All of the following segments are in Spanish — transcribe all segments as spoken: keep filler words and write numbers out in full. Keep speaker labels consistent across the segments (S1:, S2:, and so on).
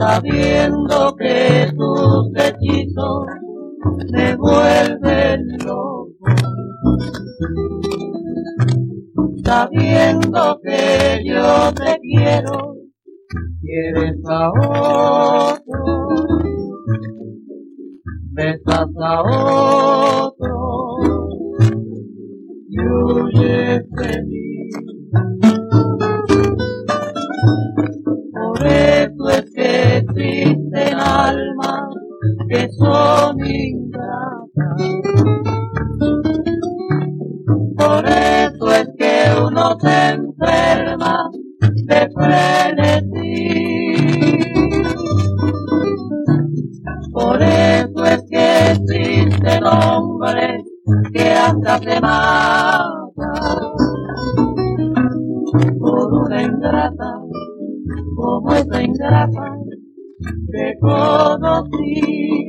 S1: sabiendo que tus hechizos me vuelven loco, sabiendo que yo te quiero, quieres a otro, besas a otro y huyes de mí. Por eso es que existen almas que son ingratas, por eso es que uno se enferma de frenesí, por eso es que existen hombres que hasta se matan por una ingrata como esa ingrata que conocí.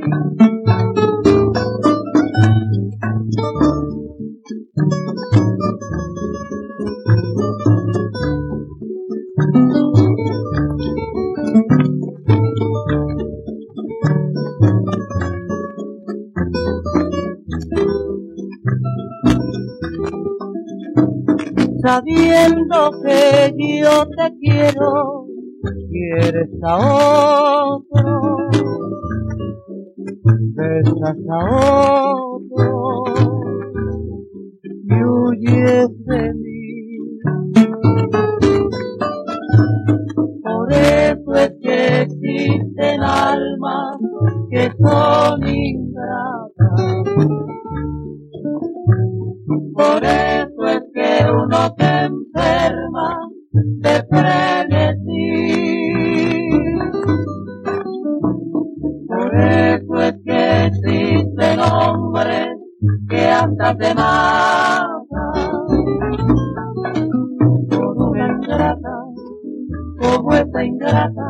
S1: Sabiendo que yo te quiero, quieres a otro, besas a otro y huyes de mí. Por eso es que existen almas que son ingratas, por eso es que uno se enferma de frenesí, por eso es que existen hombres que hasta se matan por una ingrata como esa ingrata